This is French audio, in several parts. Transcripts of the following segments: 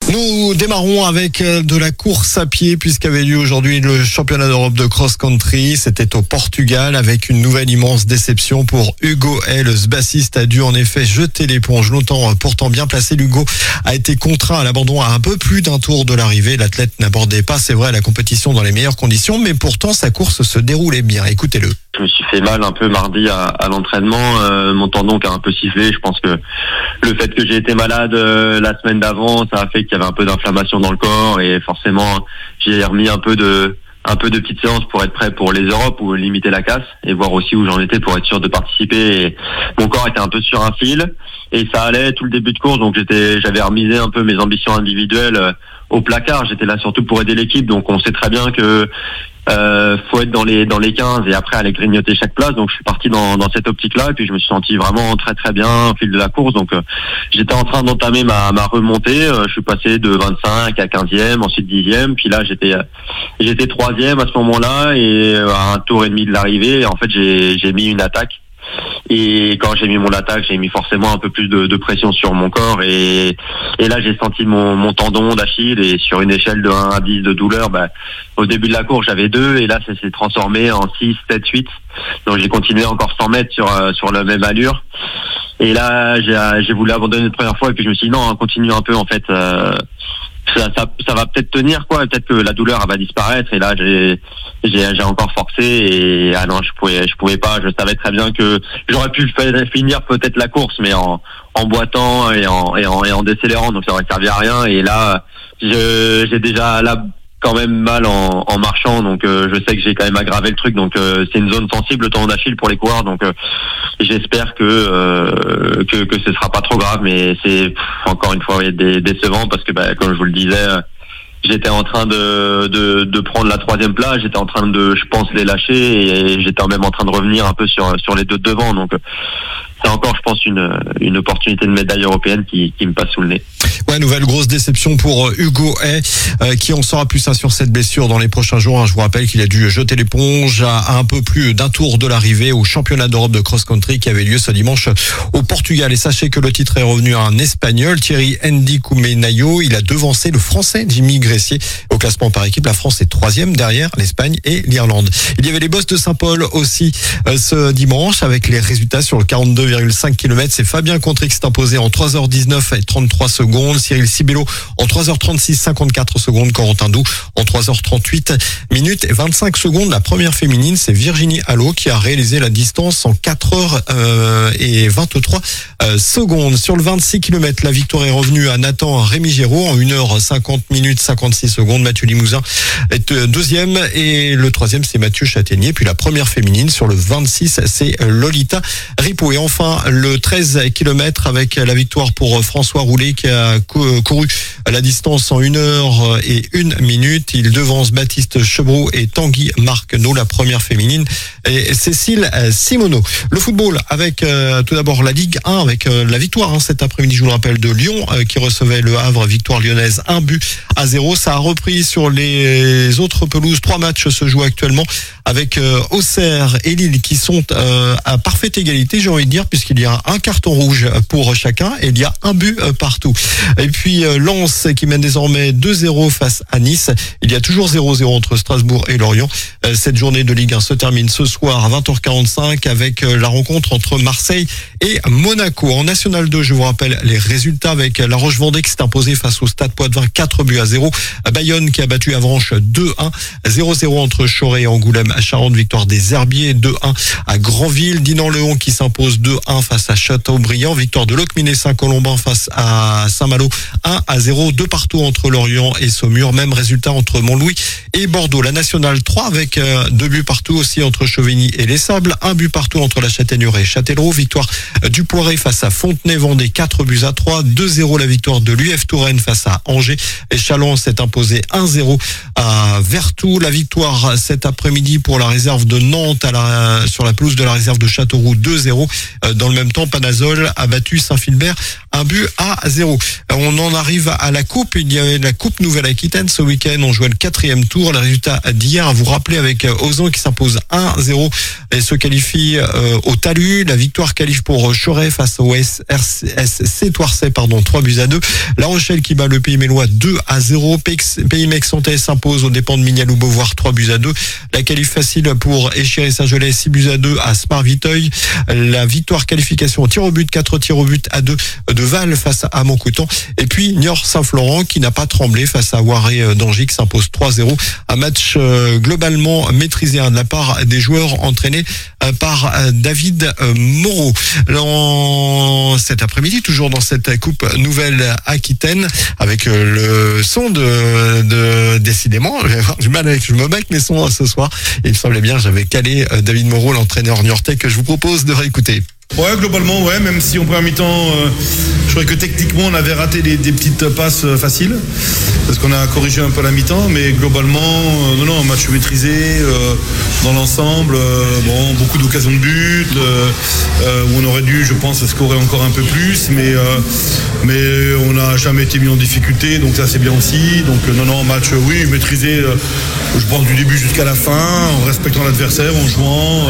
Nous démarrons avec de la course à pied puisqu'avait lieu aujourd'hui le championnat d'Europe de cross-country. C'était au Portugal avec une nouvelle immense déception pour Hugo Hay. Le bassiste a dû en effet jeter l'éponge. Longtemps pourtant bien placé, Hugo a été contraint à l'abandon à un peu plus d'un tour de l'arrivée. L'athlète n'abordait pas, c'est vrai, la compétition dans les meilleures conditions, mais pourtant sa course se déroulait bien. Écoutez-le. Je me suis fait mal un peu mardi à l'entraînement, mon tendon qui a un peu sifflé. Je pense que le fait que j'ai été malade la semaine d'avant, ça a fait qu'il y avait un peu d'inflammation dans le corps et forcément j'ai remis un peu de petites séances pour être prêt pour les Europes ou limiter la casse et voir aussi où j'en étais pour être sûr de participer. Et mon corps était un peu sur un fil et ça allait tout le début de course, donc j'avais remisé un peu mes ambitions individuelles au placard. J'étais là surtout pour aider l'équipe, donc on sait très bien que faut être dans les 15 et après aller grignoter chaque place. Donc je suis parti dans cette optique-là et puis je me suis senti vraiment très très bien au fil de la course. Donc j'étais en train d'entamer ma remontée. Je suis passé de 25 à 15e, ensuite 10e, puis là j'étais 3e à ce moment-là et à un tour et demi de l'arrivée, en fait j'ai mis une attaque. Et quand j'ai mis mon attaque, j'ai mis forcément un peu plus de pression sur mon corps et là j'ai senti mon tendon d'Achille et sur une échelle de 1 à 10 de douleur, au début de la course j'avais 2 et là ça s'est transformé en 6, 7, 8. Donc j'ai continué encore 100 mètres sur la même allure. Et là j'ai voulu abandonner la première fois et puis je me suis dit non, continue un peu en fait. Ça va peut-être tenir quoi, peut-être que la douleur elle va disparaître et là j'ai encore forcé et non je pouvais pas, je savais très bien que j'aurais pu finir peut-être la course mais en boitant et en décélérant, donc ça aurait servi à rien et là j'ai déjà là quand même mal en marchant, donc je sais que j'ai quand même aggravé le truc, donc c'est une zone sensible le tendon d'Achille pour les coureurs, donc j'espère que ce sera pas trop grave, mais c'est encore une fois décevant parce que comme je vous le disais, j'étais en train de prendre la 3e place, j'étais en train de, je pense, les lâcher et j'étais même en train de revenir un peu sur les 2 de devant, donc c'est encore, je pense, une opportunité de médaille européenne qui me passe sous le nez. Ouais, nouvelle grosse déception pour Hugo Hay, qui en saura plus sur cette blessure dans les prochains jours. Je vous rappelle qu'il a dû jeter l'éponge à un peu plus d'un tour de l'arrivée au championnat d'Europe de cross-country qui avait lieu ce dimanche au Portugal. Et sachez que le titre est revenu à un Espagnol, Thierry Ndikoumé-Nayo. Il a devancé le Français Jimmy Gressier. Au classement par équipe, la France est 3e derrière l'Espagne et l'Irlande. Il y avait les Bosses de Saint-Paul aussi ce dimanche avec les résultats sur le 42,5 km. C'est Fabien Contrix qui s'est imposé en 3h19 et 33 secondes. Cyril Sibello en 3h36, 54 secondes. Corentin Doux en 3h38 minutes et 25 secondes. La première féminine, c'est Virginie Allot qui a réalisé la distance en 4h et 23 secondes. Sur le 26 km, la victoire est revenue à Nathan Rémy-Géraud en 1h50 minutes 56 secondes. Mathieu Limousin est 2e et le 3e, c'est Mathieu Châtaignier. Puis la première féminine sur le 26, c'est Lolita Ripo. Et enfin, le 13 km avec la victoire pour François Roulet qui a couru la distance en 1h01 minute. Il devance Baptiste Chebroux et Tanguy Marquenot, la première féminine, et Cécile Simoneau. Le football avec tout d'abord la Ligue 1 avec la victoire cet après-midi, je vous le rappelle, de Lyon qui recevait le Havre, victoire lyonnaise 1-0. Ça a repris sur les autres pelouses. 3 matchs se jouent actuellement avec Auxerre et Lille qui sont à parfaite égalité, j'ai envie de dire, puisqu'il y a un carton rouge pour chacun et il y a un but partout. Et puis Lens qui mène désormais 2-0 face à Nice. Il y a toujours 0-0 entre Strasbourg et Lorient. Cette journée de Ligue 1 se termine ce soir à 20h45 avec la rencontre entre Marseille et Monaco. En National 2, je vous rappelle les résultats avec La Roche-Vendée qui s'est imposée face au Stade Poitvin 4-0. Bayonne qui a battu Avranches 2-1. 0-0 entre Choré et Angoulême à Charente, victoire des Herbiers 2-1 à Granville. Dinan-Leon qui s'impose 2-1 face à Châteaubriand. Victoire de Locminé Saint-Colomban face à Saint-Malo 1-0. 2 partout entre Lorient et Saumur. Même résultat entre Montlouis et Bordeaux. La Nationale 3 avec 2 buts partout aussi entre Chauvigny et Les Sables. 1 but partout entre la Châtaigneraie et Châtellerault. Victoire du Poiré face à Fontenay-Vendée 4-3. 2-0 la victoire de l'UF Touraine face à Angers. Et Chalon s'est imposé 1-0 à Vertou. La victoire cet après-midi pour la réserve de Nantes sur la pelouse de la réserve de Châteauroux 2-0. Dans le même temps, Panazol a battu Saint-Philbert 1-0. On en arrive à la coupe. Il y avait la coupe Nouvelle-Aquitaine ce week-end. On jouait le 4e tour. Les résultats d'hier, à vous rappeler, avec Ozan qui s'impose 1-0 et se qualifie au talus. La victoire qualifie pour Choret face au SRC Toircet, 3-2. La Rochelle qui bat le Pays Mélois 2-0. Pays Mexantais s'impose aux dépens de Mignaloux-Beauvoir 3-2. La qualif facile pour Échiré-Saint-Gelais 6-2 à Spar-Viteuil. La victoire qualification au tir au but, 4 tirs au but à 2 de Val face à Montcoutan. Et puis Niort-Saint-Florent qui n'a pas tremblé face à Waré d'Angy qui s'impose 3-0. Un match globalement maîtrisé de la part des joueurs entraînés par David Moreau. Cet après-midi, toujours dans cette coupe Nouvelle-Aquitaine, avec le son de décidément, je vais avoir du mal avec, je me bats avec mes sons ce soir. Et il me semblait bien, j'avais calé David Moreau, l'entraîneur niortais, que je vous propose de réécouter. Ouais, globalement, ouais, même si en première mi-temps, je crois que techniquement, on avait raté des petites passes faciles, parce qu'on a corrigé un peu la mi-temps, mais globalement, non, match maîtrisé dans l'ensemble, beaucoup d'occasions de but, où on aurait dû, je pense, scorer encore un peu plus, mais on n'a jamais été mis en difficulté, donc ça c'est bien aussi. Donc non, match, oui, maîtrisé, je pense du début jusqu'à la fin, en respectant l'adversaire, en jouant,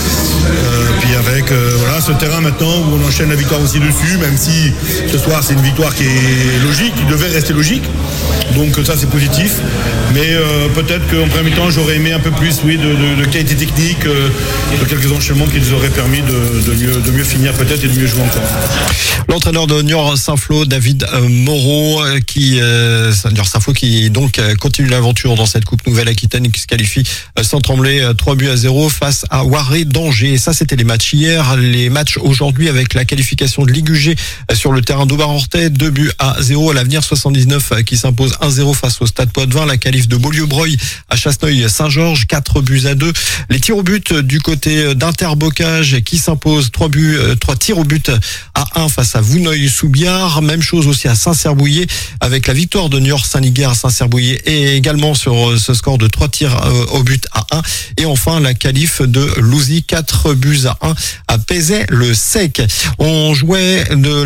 puis avec, ce terrain maintenant où on enchaîne la victoire aussi dessus, même si ce soir c'est une victoire qui est logique, qui devait rester logique, donc ça c'est positif, mais peut-être qu'en premier temps j'aurais aimé un peu plus de qualité technique, de quelques enchaînements qui nous auraient permis de mieux finir peut-être et de mieux jouer encore. L'entraîneur de Niort-Saint-Flour, David Moreau, Niort-Saint-Flour qui donc continue l'aventure dans cette coupe Nouvelle-Aquitaine et qui se qualifie sans trembler 3-0 face à Waré d'Angers. Et ça c'était les matchs hier. Les matchs aujourd'hui avec la qualification de Ligue UG sur le terrain d'Aubarentais, 2-0 à l'Avenir 79 qui s'impose 1-0 face au Stade Poitvin. La qualif de Beaulieu-Broglie à Chasseneuil-Saint-Georges, 4-2. Les tirs au but du côté d'Interbocage qui s'impose 3 tirs au but à 1 face à Vouneuil-sous-Biard. Même chose aussi à Saint-Cyr-Bouillet avec la victoire de Niort-Saint-Liguer à Saint-Cyr-Bouillet et également sur ce score de 3 tirs au but à 1. Et enfin la qualif de Louzy, 4-1 à Pézet-le-Sec. On jouait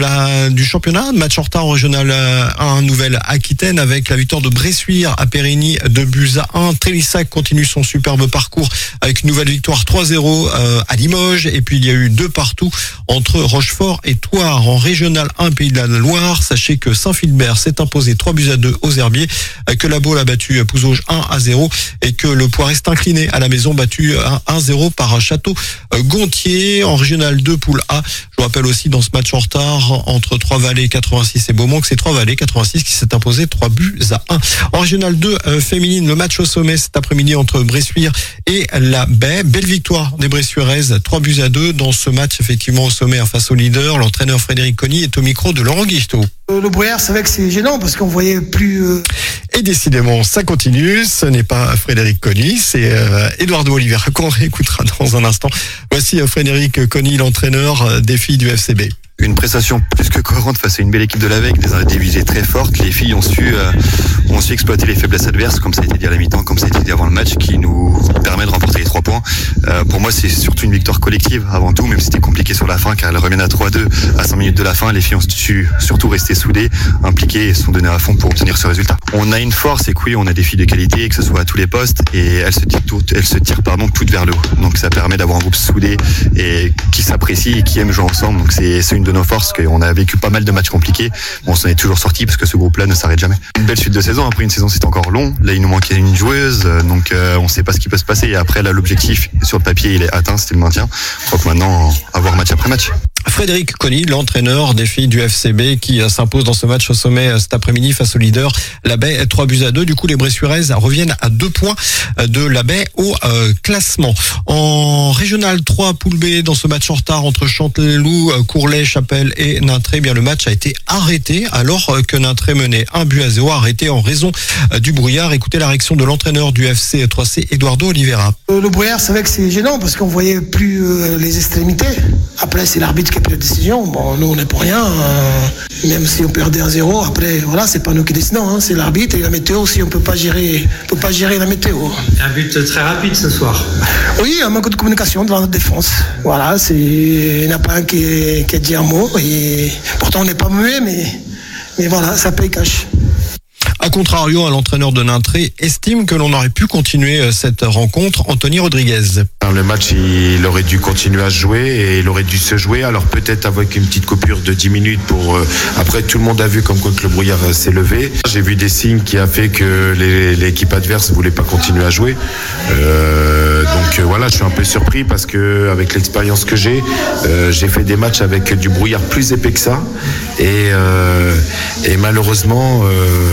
du championnat, match en retard en régional 1 Nouvelle-Aquitaine avec la victoire de Bressuire à Périgny, 2-1. Trélissac continue son superbe parcours avec une nouvelle victoire 3-0 à Limoges. Et puis il y a eu 2 partout entre Rochefort et Thouars. En régional 1 Pays de la Loire, sachez que Saint-Philbert s'est imposé 3-2 aux Herbiers, que la Baule a battu Pouzauges 1-0 et que le Poiret est incliné à la maison, battu 1-0 par Château-Gontier. En régional 2 poule A, je vous rappelle aussi dans ce match en retard entre Trois-Vallées 86 et Beaumont que c'est Trois-Vallées 86 qui s'est imposé 3-1. En régional 2 féminine, le match au sommet cet après-midi entre Bressuire et la Baie. Belle victoire des Bressuiraises, 3-2 dans ce match effectivement au sommet face au leader. L'entraîneur Frédéric Conny est au micro de Laurent Guichetot. Le brouillard, c'est vrai que c'est gênant parce qu'on voyait plus... Et décidément, ça continue. Ce n'est pas Frédéric Conny, c'est Eduardo Oliveira qu'on réécoutera dans un instant. Voici Frédéric Conny, l'entraîneur des filles du FCB. Une prestation plus que cohérente face à une belle équipe de l'AVEC, des visées très fortes. Les filles ont su exploiter les faiblesses adverses, comme ça a été dit à la mi-temps, comme ça a été dit avant le match, qui nous permet de remporter les 3 points. Pour moi, c'est surtout une victoire collective avant tout, même si c'était compliqué sur la fin, car elles reviennent à 3-2 à 5 minutes de la fin. Les filles ont su surtout rester soudées, impliquées et se sont données à fond pour obtenir ce résultat. On a une force, c'est que oui, on a des filles de qualité, que ce soit à tous les postes, et elles se tirent toutes vers le haut. Donc ça permet d'avoir un groupe soudé et qui s'apprécie et qui aime jouer ensemble. Donc c'est une de nos forces, qu'on a vécu pas mal de matchs compliqués. On s'en est toujours sorti parce que ce groupe-là ne s'arrête jamais. Une belle suite de saison. Après une saison, c'est encore long. Là, il nous manquait une joueuse, donc on sait pas ce qui peut se passer. Et après, là, l'objectif sur le papier, il est atteint, c'était le maintien. Donc maintenant, avoir match après match. Frédéric Conny, l'entraîneur des filles du FCB qui s'impose dans ce match au sommet cet après-midi face au leader, la Baie, 3-2. Du coup, les Bressuiraises reviennent à 2 points de la Baie au classement. En régional 3, poule B, dans ce match en retard entre Chanteloup, Courlay, Chapelle et Nintré, bien le match a été arrêté alors que Nintré menait 1-0, arrêté en raison du brouillard. Écoutez la réaction de l'entraîneur du FC 3C, Eduardo Oliveira. Le brouillard, c'est vrai que c'est gênant parce qu'on voyait plus les extrémités. Après, c'est l'arbitre qui a pris la décision. Bon, nous, on n'est pour rien. Même si on perdait 1-0, après, voilà, c'est pas nous qui décidons. Hein, c'est l'arbitre et la météo aussi. On peut pas gérer la météo. Un but très rapide ce soir. Oui, un manque de communication devant notre défense. Voilà, il n'y en a pas un qui a dit un mot. Et pourtant, on n'est pas muet, mais voilà, ça paye cash. A contrario, l'entraîneur de Nintré estime que l'on aurait pu continuer cette rencontre. Anthony Rodriguez. Le match, il aurait dû continuer à se jouer et il aurait dû se jouer. Alors peut-être avec une petite coupure de 10 minutes pour... Après, tout le monde a vu comme quoi que le brouillard s'est levé. J'ai vu des signes qui a fait que l'équipe adverse voulait pas continuer à jouer. Donc voilà, je suis un peu surpris parce que avec l'expérience que j'ai fait des matchs avec du brouillard plus épais que ça. Et malheureusement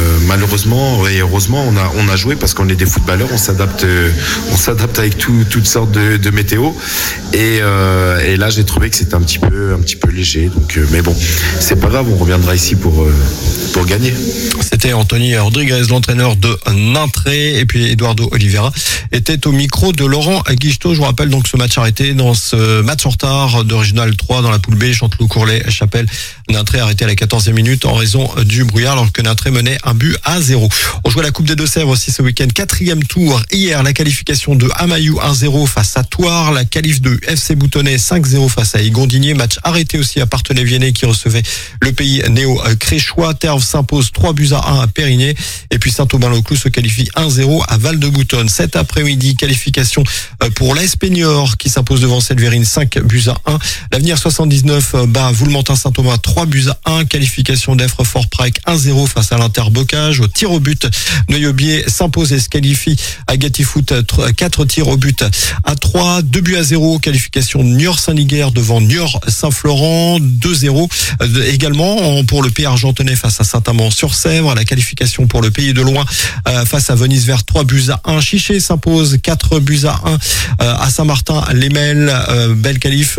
et heureusement, on a joué parce qu'on est des footballeurs, on s'adapte avec toutes sortes de météo. Et là, j'ai trouvé que c'était un petit peu léger. Donc, mais bon, c'est pas grave, on reviendra ici pour gagner. C'était Anthony Rodriguez, l'entraîneur de Nintré, et puis Eduardo Oliveira était au micro de Laurent Guichetot. Je vous rappelle donc ce match arrêté dans ce match en retard de Régional 3 dans la poule B, Chanteloup, Courlay, Chapelle. Nintré arrêté à la 14e minute en raison du brouillard alors que Nintré menait 1-0. On jouait la Coupe des Deux-Sèvres aussi ce week-end. 4e tour. Hier, la qualification de Amaillou 1-0 face à Thouars. La qualif de FC Boutonnet 5-0 face à Igondinier. Match arrêté aussi à Parthenay-Viennet qui recevait le pays néo-créchois. Terve s'impose 3-1 à Périgné. Et puis Saint-Aubin-le-Clou se qualifie 1-0 à Val-de-Boutonne. Cet après-midi, qualification pour l'AS Pénior qui s'impose devant Selverine 5-1. L'Avenir 79 bat Voulementin-Saint-Thomas 3-1. Qualification d'Effrefort-Prague 1-0 face à l'Inter-Bocage. Au tir au but, Neuilly s'impose et se qualifie à Gatifoot 4 tirs au but à 3. 2-0. Qualification de Niort-Saint-Liguerre devant Niort-Saint-Florent 2-0. Également pour le pays argentonais face à Saint-Amand-sur-Sèvre. La qualification pour le pays de Loing face à Venise Vert 3-1. Chiché s'impose 4-1 à Saint-Martin-les-Melles. Belle qualif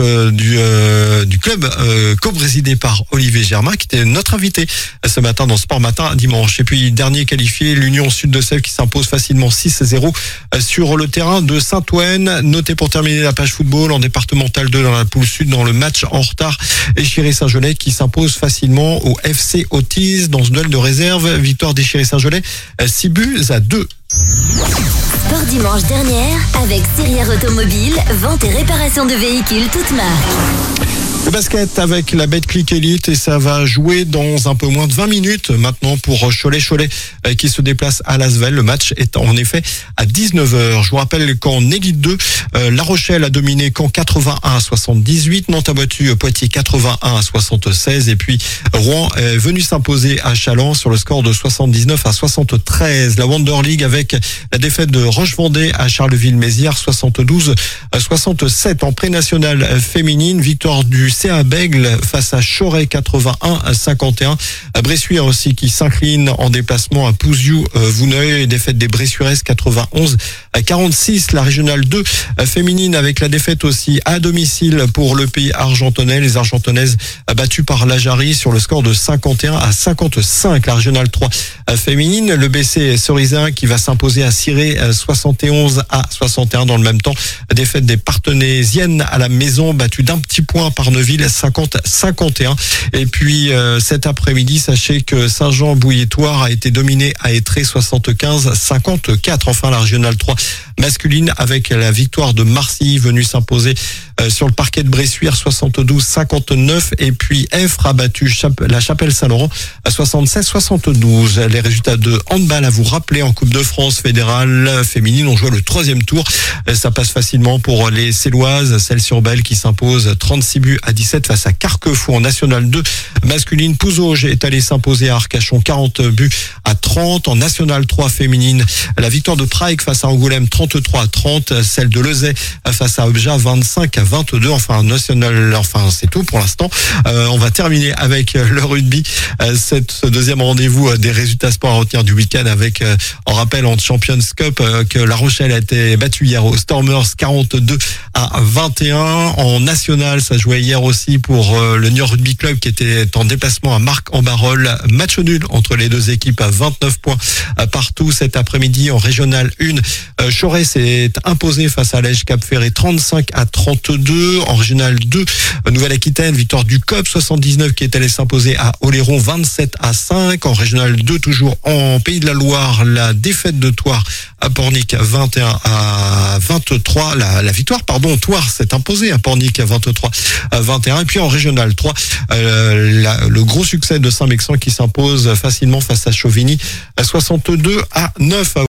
du club co-présidé par Olivier Germain qui était notre invité ce matin dans Sport Matin dimanche. Et puis dernier qualifié, l'Union Sud de Sèvres qui s'impose facilement 6-0 sur le terrain de Saint-Ouen. Notez pour terminer la page football en départemental 2 dans la poule sud dans le match en retard. Échiré-Saint-Gelais qui s'impose facilement au FC Otis dans ce duel de réserve. Victoire d'Échiré-Saint-Gelais 6-2. Sport dimanche dernière avec Sirière Automobile, vente et réparation de véhicules toutes marques. Le basket avec la Betclic Elite et ça va jouer dans un peu moins de 20 minutes maintenant pour Cholet qui se déplace à Lasvel. Le match est en effet à 19h. Je vous rappelle qu'en Élite 2, La Rochelle a dominé Caen 81-78, Nantes a battu Poitiers 81-76 et puis Rouen est venu s'imposer à Châlons sur le score de 79-73. La Wonder League avec la défaite de Roche-Vendée à Charleville-Mézières 72-67 en pré-nationale féminine. Victoire du CA Bègle face à Choret 81-51. Bressuire aussi qui s'incline en déplacement à Pouziou-Vouneuil. Défaite des Bressuiresses 91-46. La régionale 2 féminine avec la défaite aussi à domicile pour le pays argentonais. Les Argentonnaises battues par la Jarry sur le score de 51-55. La régionale 3 féminine. Le BC Cerizin qui va s'imposer à Ciré 71-61 dans le même temps. Défaite des Partenaisiennes à la maison battue d'un petit point par Neuville 50-51. Et puis cet après-midi, sachez que Saint-Jean-Bouillétoire a été dominé à Étré 75-54. Enfin la régionale 3 masculine avec la victoire de Marcy venue s'imposer sur le parquet de Bressuire 72-59 et puis Effre a battu la Chapelle Saint-Laurent à 76-72. Les résultats de handball à vous rappeler en Coupe de France fédérale féminine, on joue le 3e tour. Ça passe facilement pour les Céloises, Celles-sur-Belle qui s'impose 36-17 face à Carquefou en National 2 masculine. Pouzauges est allé s'imposer à Arcachon 40-30. En National 3 féminine, la victoire de Prague face à Angoulême 33-30, celle de Lezay face à Obja 25-22. Enfin c'est tout pour l'instant. On va terminer avec le rugby. Ce deuxième rendez-vous des résultats sports à retenir du week-end avec en rappel en Champions Cup que La Rochelle a été battue hier aux Stormers 42-21. En national, ça jouait hier aussi pour le Niort Rugby Club qui était en déplacement à Marc-en-Barœul. Match nul entre les deux équipes à 29 points partout. Cet après-midi en régional 1, Choret s'est imposé face à Lège Cap Ferré 35-32. 62. En Régional 2, Nouvelle-Aquitaine, victoire du COP 79 qui est allé s'imposer à Oléron 27-5. En Régional 2, toujours en Pays de la Loire, la défaite de Thouars à Pornic 21-23. La victoire, Thouars s'est imposé à Pornic à 23-21. Et puis en Régional 3, le gros succès de Saint-Mexan qui s'impose facilement face à Chauvigny à 62-9.